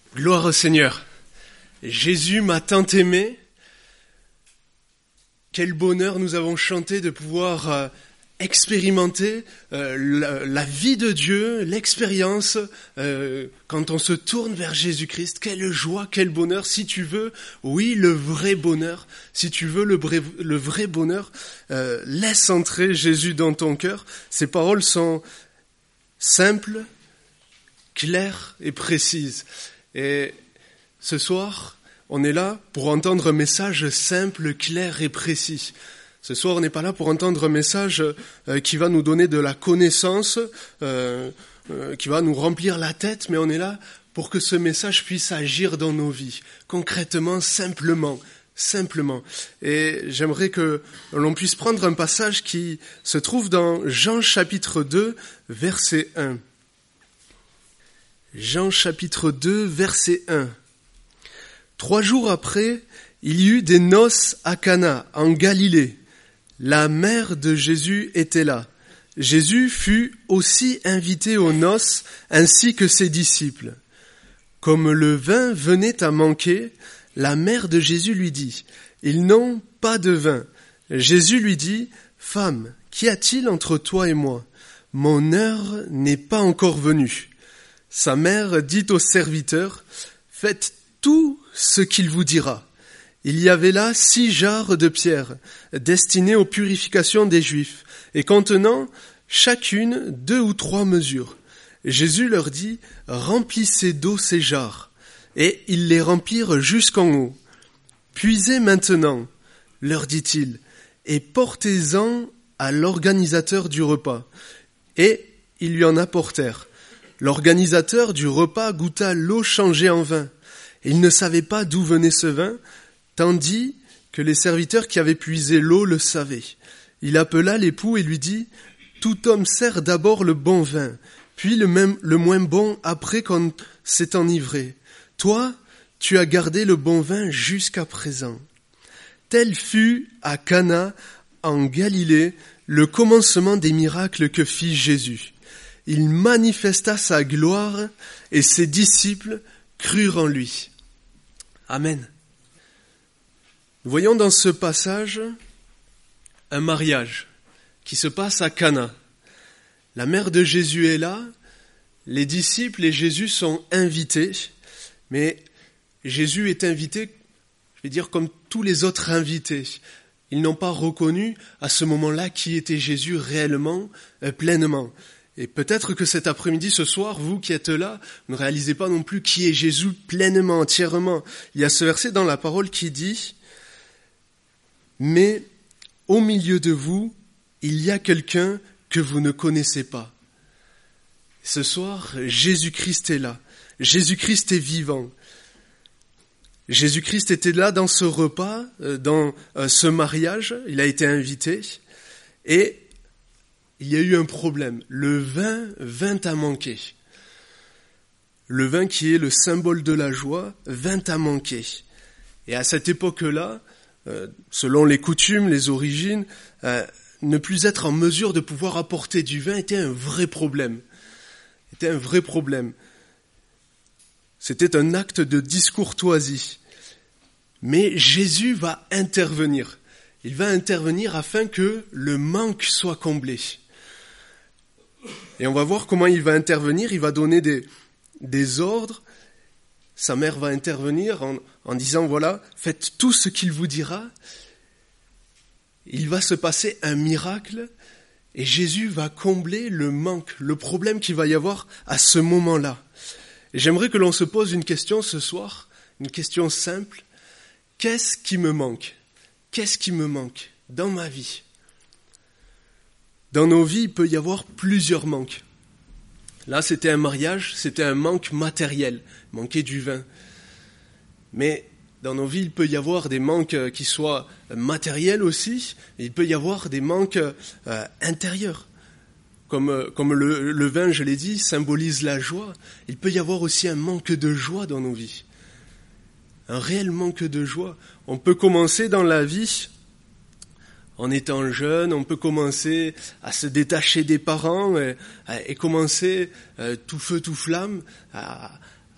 Gloire au Seigneur. Jésus m'a tant aimé. Quel bonheur nous avons chanté de pouvoir expérimenter la vie de Dieu, l'expérience quand on se tourne vers Jésus-Christ. Quelle joie, quel bonheur. Si tu veux, oui, le vrai bonheur. Si tu veux le vrai bonheur, laisse entrer Jésus dans ton cœur. Ces paroles sont simples, claires et précises. Et ce soir, on est là pour entendre un message simple, clair et précis. Ce soir, on n'est pas là pour entendre un message qui va nous donner de la connaissance, qui va nous remplir la tête, mais on est là pour que ce message puisse agir dans nos vies, concrètement, simplement. Et j'aimerais que l'on puisse prendre un passage qui se trouve dans Jean chapitre 2, verset 1. Jean chapitre 2, verset 1. 3 jours après, il y eut des noces à Cana, en Galilée. La mère de Jésus était là. Jésus fut aussi invité aux noces, ainsi que ses disciples. Comme le vin venait à manquer, la mère de Jésus lui dit, « Ils n'ont pas de vin. » Jésus lui dit, « Femme, qu'y a-t-il entre toi et moi ? Mon heure n'est pas encore venue. » Sa mère dit aux serviteurs, « Faites tout ce qu'il vous dira. » Il y avait là 6 jarres de pierre, destinées aux purifications des Juifs, et contenant chacune 2 ou 3 mesures. Jésus leur dit, « Remplissez d'eau ces jarres. » Et ils les remplirent jusqu'en haut. « Puisez maintenant, leur dit-il, et portez-en à l'organisateur du repas. » Et ils lui en apportèrent. L'organisateur du repas goûta l'eau changée en vin. Il ne savait pas d'où venait ce vin, tandis que les serviteurs qui avaient puisé l'eau le savaient. Il appela l'époux et lui dit, « Tout homme sert d'abord le bon vin, puis le moins bon après qu'on s'est enivré. Toi, tu as gardé le bon vin jusqu'à présent. » Tel fut à Cana, en Galilée, le commencement des miracles que fit Jésus. Il manifesta sa gloire et ses disciples crurent en lui. Amen. Nous voyons dans ce passage un mariage qui se passe à Cana. La mère de Jésus est là, les disciples et Jésus sont invités, mais Jésus est invité, je vais dire comme tous les autres invités. Ils n'ont pas reconnu à ce moment-là qui était Jésus réellement, pleinement. Et peut-être que cet après-midi, ce soir, vous qui êtes là, ne réalisez pas non plus qui est Jésus pleinement, entièrement. Il y a ce verset dans la parole qui dit « Mais au milieu de vous, il y a quelqu'un que vous ne connaissez pas. » Ce soir, Jésus-Christ est là. Jésus-Christ est vivant. Jésus-Christ était là dans ce repas, dans ce mariage. Il a été invité. Et il y a eu un problème. Le vin vint à manquer. Le vin qui est le symbole de la joie vint à manquer. Et à cette époque-là, selon les coutumes, les origines, ne plus être en mesure de pouvoir apporter du vin était un vrai problème. C'était un acte de discourtoisie. Mais Jésus va intervenir. Il va intervenir afin que le manque soit comblé. Et on va voir comment il va intervenir. Il va donner des ordres. Sa mère va intervenir en disant, voilà, faites tout ce qu'il vous dira. Il va se passer un miracle et Jésus va combler le manque, le problème qu'il va y avoir à ce moment-là. Et j'aimerais que l'on se pose une question ce soir, une question simple. Qu'est-ce qui me manque ? Qu'est-ce qui me manque dans ma vie ? Dans nos vies, il peut y avoir plusieurs manques. Là, c'était un mariage, c'était un manque matériel, manquer du vin. Mais dans nos vies, il peut y avoir des manques qui soient matériels aussi, et il peut y avoir des manques intérieurs. Comme le vin, je l'ai dit, symbolise la joie, il peut y avoir aussi un manque de joie dans nos vies. Un réel manque de joie. On peut commencer dans la vie en étant jeune, on peut commencer à se détacher des parents et commencer tout feu, tout flamme à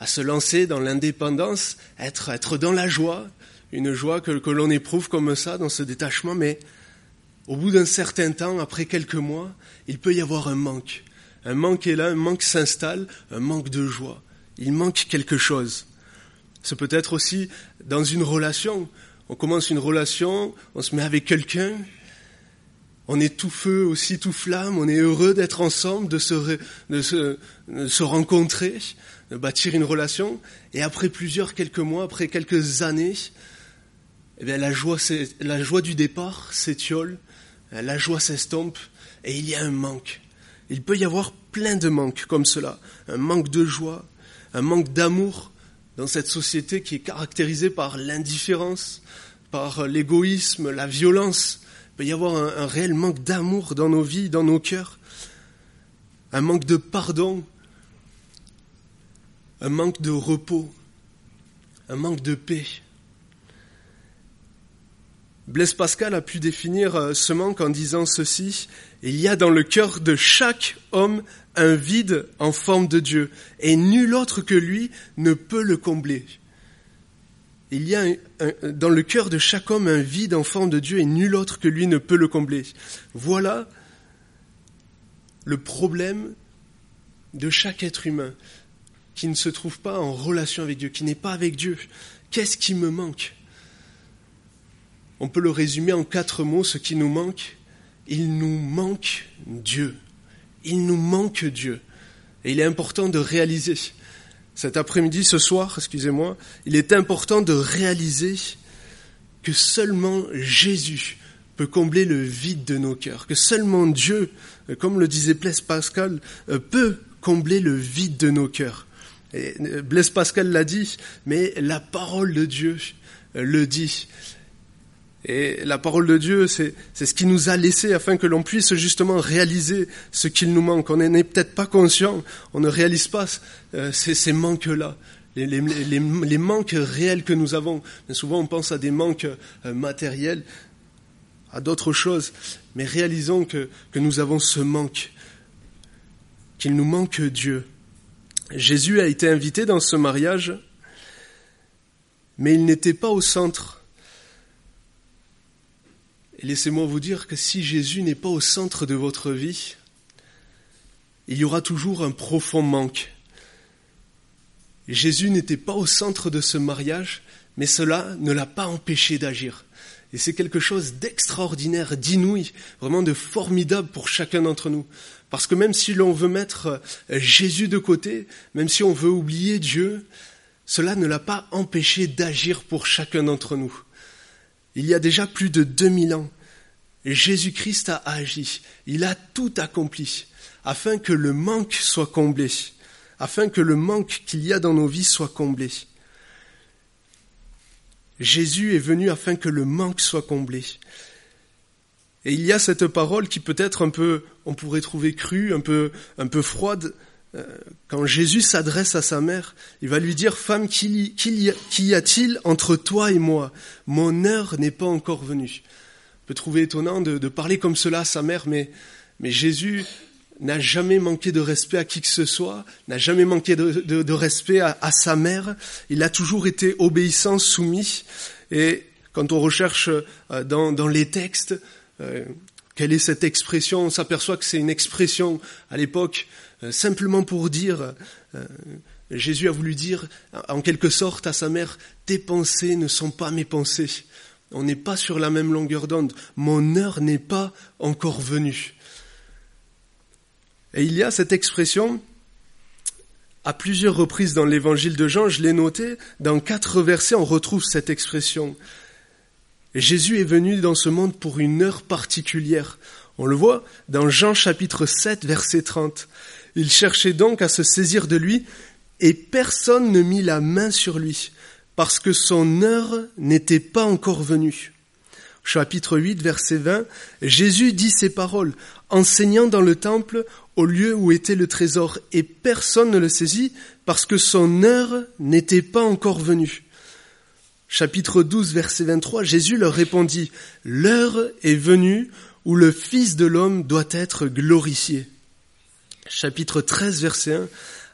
à se lancer dans l'indépendance, être dans la joie, une joie que l'on éprouve comme ça dans ce détachement, mais au bout d'un certain temps, après quelques mois, il peut y avoir un manque. Un manque est là, un manque s'installe, un manque de joie. Il manque quelque chose. C'est peut-être aussi dans une relation. On commence une relation, on se met avec quelqu'un, on est tout feu, aussi tout flamme, on est heureux d'être ensemble, de se rencontrer, de bâtir une relation. Et après quelques mois, après quelques années, eh bien la joie du départ s'étiole, la joie s'estompe et il y a un manque. Il peut y avoir plein de manques comme cela. Un manque de joie, un manque d'amour dans cette société qui est caractérisée par l'indifférence, par l'égoïsme, la violence. Il peut y avoir un réel manque d'amour dans nos vies, dans nos cœurs. Un manque de pardon, un manque de repos, un manque de paix. Blaise Pascal a pu définir ce manque en disant ceci: il y a dans le cœur de chaque homme un vide en forme de Dieu, et nul autre que lui ne peut le combler. Il y a dans le cœur de chaque homme un vide en forme de Dieu, et nul autre que lui ne peut le combler. Voilà le problème de chaque être humain qui ne se trouve pas en relation avec Dieu, qui n'est pas avec Dieu. Qu'est-ce qui me manque ? On peut le résumer en 4 mots, ce qui nous manque. Il nous manque Dieu. Il nous manque Dieu. Et il est important de réaliser, cet après-midi, ce soir, il est important de réaliser que seulement Jésus peut combler le vide de nos cœurs, que seulement Dieu, comme le disait Blaise Pascal, peut combler le vide de nos cœurs. Et Blaise Pascal l'a dit, mais la parole de Dieu le dit. Et la parole de Dieu, c'est ce qui nous a laissé afin que l'on puisse justement réaliser ce qu'il nous manque. On n'est peut-être pas conscient, on ne réalise pas ces manques-là, les manques réels que nous avons. Mais souvent on pense à des manques matériels, à d'autres choses, mais réalisons que nous avons ce manque, qu'il nous manque Dieu. Jésus a été invité dans ce mariage, mais il n'était pas au centre. Et laissez-moi vous dire que si Jésus n'est pas au centre de votre vie, il y aura toujours un profond manque. Jésus n'était pas au centre de ce mariage, mais cela ne l'a pas empêché d'agir. Et c'est quelque chose d'extraordinaire, d'inouï, vraiment de formidable pour chacun d'entre nous. Parce que même si l'on veut mettre Jésus de côté, même si on veut oublier Dieu, cela ne l'a pas empêché d'agir pour chacun d'entre nous. Il y a déjà plus de 2000 ans, Jésus-Christ a agi. Il a tout accompli afin que le manque soit comblé, afin que le manque qu'il y a dans nos vies soit comblé. Jésus est venu afin que le manque soit comblé. Et il y a cette parole qui peut-être on pourrait trouver crue, un peu froide. Quand Jésus s'adresse à sa mère, il va lui dire: « Femme, qu'y a-t-il entre toi et moi ? Mon heure n'est pas encore venue. » On peut trouver étonnant de parler comme cela à sa mère, mais Jésus n'a jamais manqué de respect à qui que ce soit, n'a jamais manqué de respect à sa mère. Il a toujours été obéissant, soumis. Et quand on recherche dans les textes, quelle est cette expression ? On s'aperçoit que c'est une expression à l'époque simplement pour dire, Jésus a voulu dire en quelque sorte à sa mère: tes pensées ne sont pas mes pensées. On n'est pas sur la même longueur d'onde. Mon heure n'est pas encore venue. Et il y a cette expression à plusieurs reprises dans l'évangile de Jean, je l'ai noté, dans 4 versets on retrouve cette expression. Jésus est venu dans ce monde pour une heure particulière. On le voit dans Jean chapitre 7, verset 30. Il cherchait donc à se saisir de lui, et personne ne mit la main sur lui, parce que son heure n'était pas encore venue. Chapitre 8, verset 20, Jésus dit ces paroles, enseignant dans le temple, au lieu où était le trésor, et personne ne le saisit, parce que son heure n'était pas encore venue. Chapitre 12, verset 23, Jésus leur répondit, l'heure est venue où le Fils de l'homme doit être glorifié. Chapitre 13, verset 1,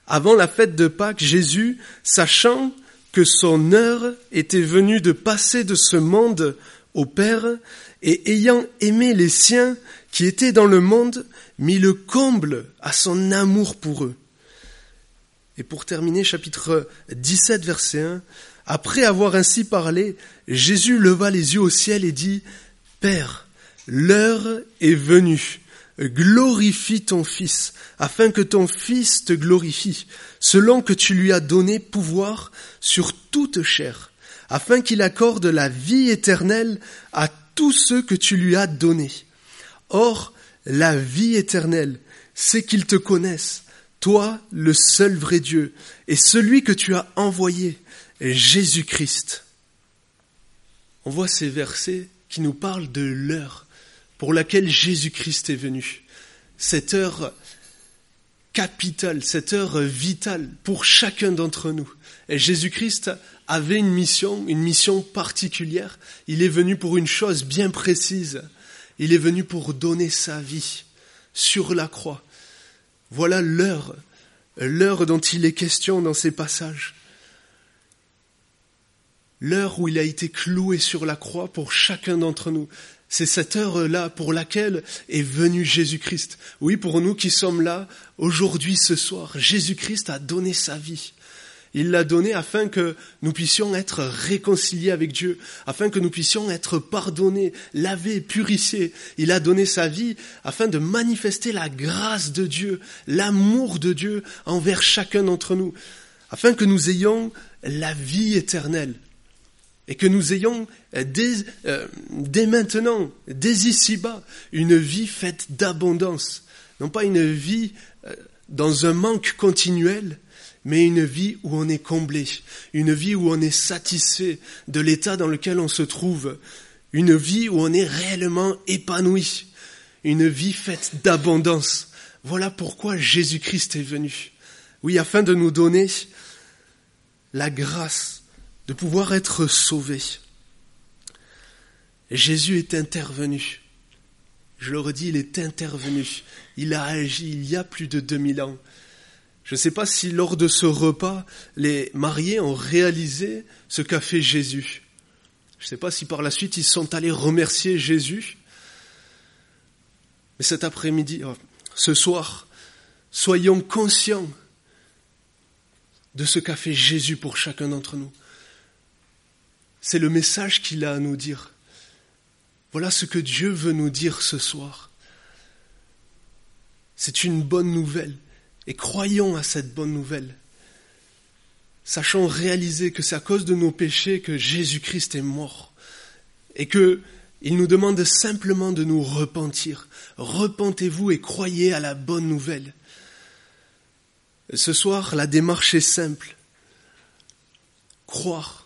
Avant la fête de Pâques, Jésus, sachant que son heure était venue de passer de ce monde au Père, et ayant aimé les siens qui étaient dans le monde, mit le comble à son amour pour eux. Et pour terminer, chapitre 17, verset 1, après avoir ainsi parlé, Jésus leva les yeux au ciel et dit, « Père, l'heure est venue. Glorifie ton Fils, afin que ton Fils te glorifie, selon que tu lui as donné pouvoir sur toute chair, afin qu'il accorde la vie éternelle à tous ceux que tu lui as donnés. Or, la vie éternelle, c'est qu'ils te connaissent, toi, le seul vrai Dieu, et celui que tu as envoyé, Jésus-Christ. » On voit ces versets qui nous parlent de l'heure pour laquelle Jésus-Christ est venu. Cette heure capitale, cette heure vitale pour chacun d'entre nous. Et Jésus-Christ avait une mission particulière. Il est venu pour une chose bien précise. Il est venu pour donner sa vie sur la croix. Voilà l'heure dont il est question dans ces passages. L'heure où il a été cloué sur la croix pour chacun d'entre nous. C'est cette heure-là pour laquelle est venu Jésus-Christ. Oui, pour nous qui sommes là aujourd'hui, ce soir, Jésus-Christ a donné sa vie. Il l'a donné afin que nous puissions être réconciliés avec Dieu, afin que nous puissions être pardonnés, lavés, purifiés. Il a donné sa vie afin de manifester la grâce de Dieu, l'amour de Dieu envers chacun d'entre nous, afin que nous ayons la vie éternelle. Et que nous ayons dès maintenant, dès ici-bas, une vie faite d'abondance. Non pas une vie dans un manque continuel, mais une vie où on est comblé, une vie où on est satisfait de l'état dans lequel on se trouve, une vie où on est réellement épanoui, une vie faite d'abondance. Voilà pourquoi Jésus-Christ est venu. Oui, afin de nous donner la grâce de pouvoir être sauvé. Jésus est intervenu. Je le redis, il est intervenu. Il a agi il y a plus de 2000 ans. Je ne sais pas si lors de ce repas, les mariés ont réalisé ce qu'a fait Jésus. Je ne sais pas si par la suite ils sont allés remercier Jésus. Mais cet après-midi, ce soir, soyons conscients de ce qu'a fait Jésus pour chacun d'entre nous. C'est le message qu'il a à nous dire. Voilà ce que Dieu veut nous dire ce soir. C'est une bonne nouvelle. Et croyons à cette bonne nouvelle. Sachons réaliser que c'est à cause de nos péchés que Jésus-Christ est mort. Et qu'il nous demande simplement de nous repentir. Repentez-vous et croyez à la bonne nouvelle. Ce soir, la démarche est simple. Croire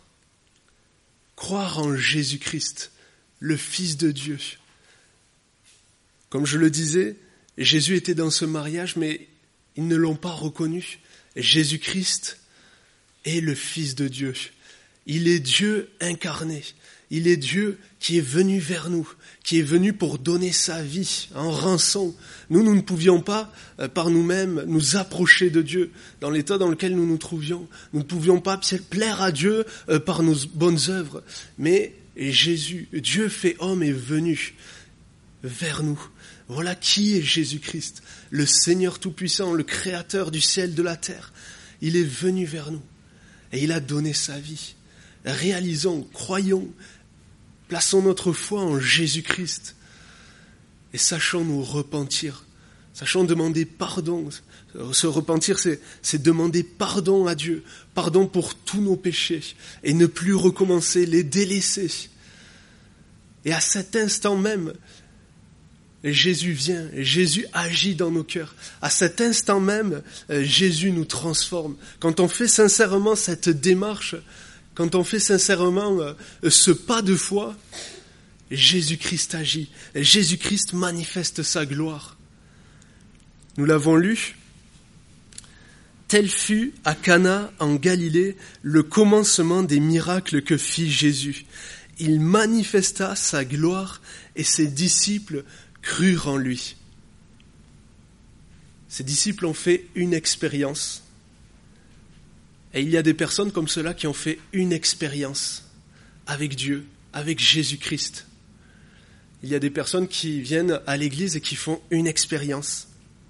en Jésus-Christ, le Fils de Dieu. Comme je le disais, Jésus était dans ce mariage, mais ils ne l'ont pas reconnu. Jésus-Christ est le Fils de Dieu. Il est Dieu incarné. Il est Dieu qui est venu vers nous, qui est venu pour donner sa vie en rançon. Nous ne pouvions pas, par nous-mêmes, nous approcher de Dieu dans l'état dans lequel nous nous trouvions. Nous ne pouvions pas plaire à Dieu par nos bonnes œuvres. Mais Jésus, Dieu fait homme, est venu vers nous. Voilà qui est Jésus-Christ, le Seigneur Tout-Puissant, le Créateur du ciel, de la terre. Il est venu vers nous et il a donné sa vie. Réalisons, croyons, plaçons notre foi en Jésus-Christ et sachons nous repentir, sachons demander pardon. Se repentir, c'est demander pardon à Dieu, pardon pour tous nos péchés et ne plus recommencer, les délaisser. Et à cet instant même, Jésus vient, Jésus agit dans nos cœurs. À cet instant même, Jésus nous transforme. Quand on fait sincèrement cette démarche, quand on fait sincèrement ce pas de foi, Jésus-Christ agit. Jésus-Christ manifeste sa gloire. Nous l'avons lu. Tel fut à Cana en Galilée le commencement des miracles que fit Jésus. Il manifesta sa gloire et ses disciples crurent en lui. Ses disciples ont fait une expérience. Et il y a des personnes comme cela qui ont fait une expérience avec Dieu, avec Jésus-Christ. Il y a des personnes qui viennent à l'église et qui font une expérience.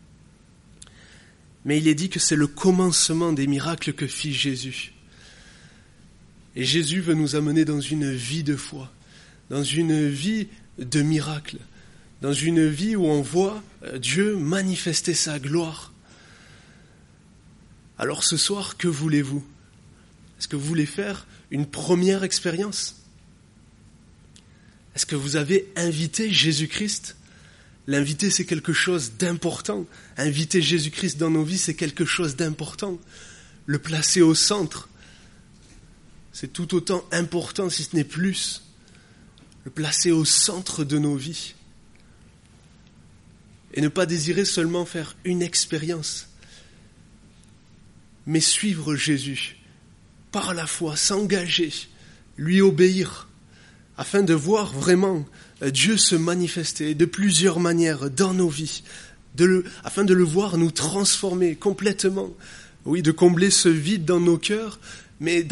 Mais il est dit que c'est le commencement des miracles que fit Jésus. Et Jésus veut nous amener dans une vie de foi, dans une vie de miracles, dans une vie où on voit Dieu manifester sa gloire. Alors ce soir, que voulez-vous ? Est-ce que vous voulez faire une première expérience ? Est-ce que vous avez invité Jésus-Christ ? L'inviter, c'est quelque chose d'important. Inviter Jésus-Christ dans nos vies, c'est quelque chose d'important. Le placer au centre, c'est tout autant important, si ce n'est plus. Le placer au centre de nos vies. Et ne pas désirer seulement faire une expérience, mais suivre Jésus par la foi, s'engager, lui obéir, afin de voir vraiment Dieu se manifester de plusieurs manières dans nos vies, afin de le voir nous transformer complètement, oui, de combler ce vide dans nos cœurs, mais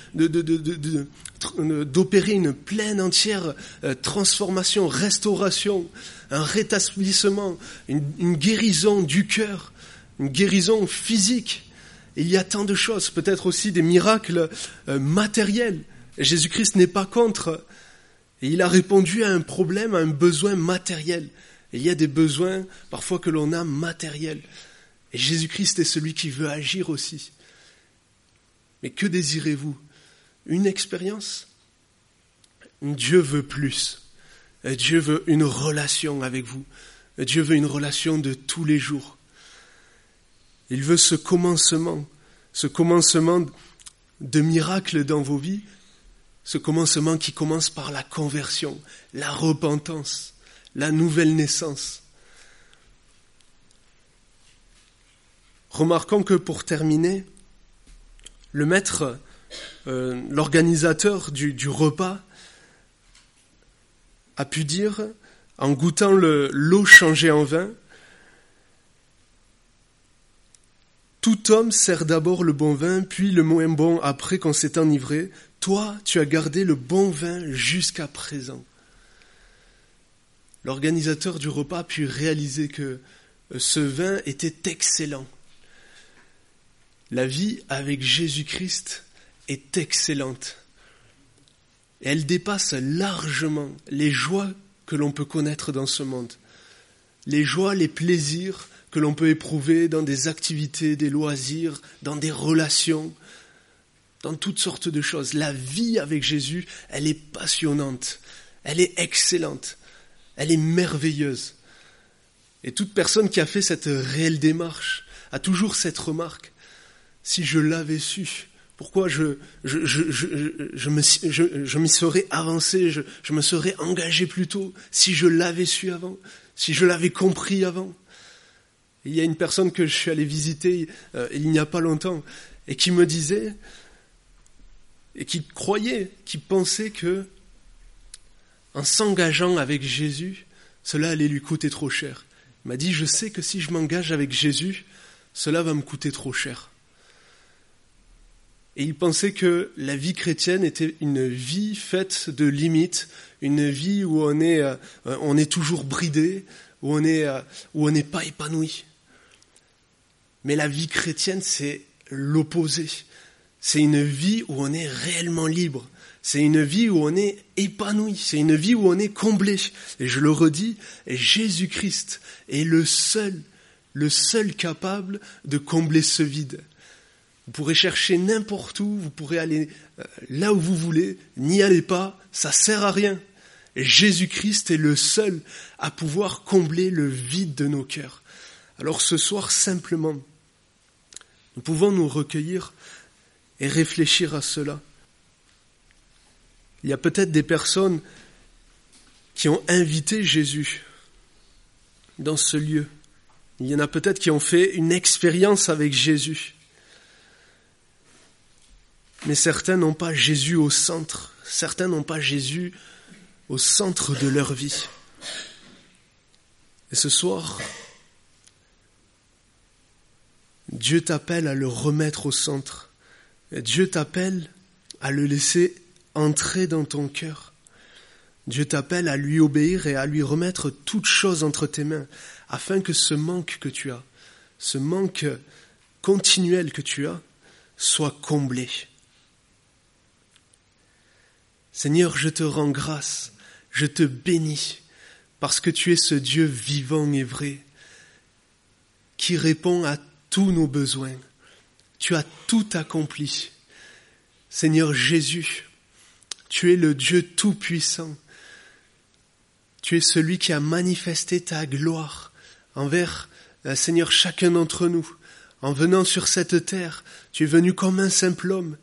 d'opérer une pleine entière transformation, restauration, un rétablissement, une guérison du cœur, une guérison physique. Il y a tant de choses, peut-être aussi des miracles matériels. Et Jésus-Christ n'est pas contre. Et il a répondu à un problème, à un besoin matériel. Et il y a des besoins parfois que l'on a matériels. Et Jésus-Christ est celui qui veut agir aussi. Mais que désirez-vous ? Une expérience ? Dieu veut plus. Dieu veut une relation avec vous. Dieu veut une relation de tous les jours. Il veut ce commencement de miracle dans vos vies, ce commencement qui commence par la conversion, la repentance, la nouvelle naissance. Remarquons que pour terminer, le maître, l'organisateur du repas, a pu dire, en goûtant l'eau changée en vin, « Tout homme sert d'abord le bon vin, puis le moins bon après qu'on s'est enivré. Toi, tu as gardé le bon vin jusqu'à présent. » L'organisateur du repas a pu réaliser que ce vin était excellent. La vie avec Jésus-Christ est excellente. Et elle dépasse largement les joies que l'on peut connaître dans ce monde. Les joies, les plaisirs que l'on peut éprouver dans des activités, des loisirs, dans des relations, dans toutes sortes de choses. La vie avec Jésus, elle est passionnante, elle est excellente, elle est merveilleuse. Et toute personne qui a fait cette réelle démarche a toujours cette remarque. Si je l'avais su, pourquoi je m'y serais avancé, je me serais engagé plus tôt, si je l'avais su avant, si je l'avais compris avant. Il y a une personne que je suis allé visiter il n'y a pas longtemps et qui me disait, et qui croyait, qui pensait que en s'engageant avec Jésus, cela allait lui coûter trop cher. Il m'a dit, je sais que si je m'engage avec Jésus, cela va me coûter trop cher. Et il pensait que la vie chrétienne était une vie faite de limites, une vie où on est toujours bridé, où on n'est pas épanoui. Mais la vie chrétienne, c'est l'opposé. C'est une vie où on est réellement libre. C'est une vie où on est épanoui. C'est une vie où on est comblé. Et je le redis, Jésus-Christ est le seul capable de combler ce vide. Vous pourrez chercher n'importe où, vous pourrez aller là où vous voulez, n'y allez pas, ça sert à rien. Et Jésus-Christ est le seul à pouvoir combler le vide de nos cœurs. Alors ce soir, simplement, nous pouvons nous recueillir et réfléchir à cela. Il y a peut-être des personnes qui ont invité Jésus dans ce lieu. Il y en a peut-être qui ont fait une expérience avec Jésus. Mais certains n'ont pas Jésus au centre. Certains n'ont pas Jésus au centre de leur vie. Et ce soir, Dieu t'appelle à le remettre au centre. Dieu t'appelle à le laisser entrer dans ton cœur. Dieu t'appelle à lui obéir et à lui remettre toutes choses entre tes mains, afin que ce manque que tu as, ce manque continuel que tu as, soit comblé. Seigneur, je te rends grâce, je te bénis, parce que tu es ce Dieu vivant et vrai, qui répond à tous nos besoins. Tu as tout accompli. Seigneur Jésus, tu es le Dieu tout-puissant. Tu es celui qui a manifesté ta gloire envers, Seigneur, chacun d'entre nous. En venant sur cette terre, tu es venu comme un simple homme.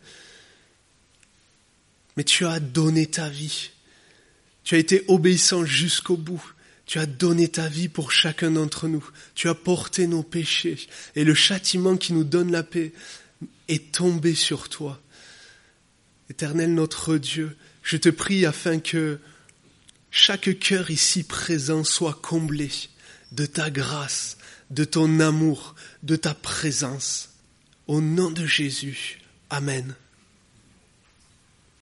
Mais tu as donné ta vie. Tu as été obéissant jusqu'au bout. Tu as donné ta vie pour chacun d'entre nous. Tu as porté nos péchés. Et le châtiment qui nous donne la paix est tombé sur toi. Éternel notre Dieu, je te prie afin que chaque cœur ici présent soit comblé de ta grâce, de ton amour, de ta présence. Au nom de Jésus. Amen.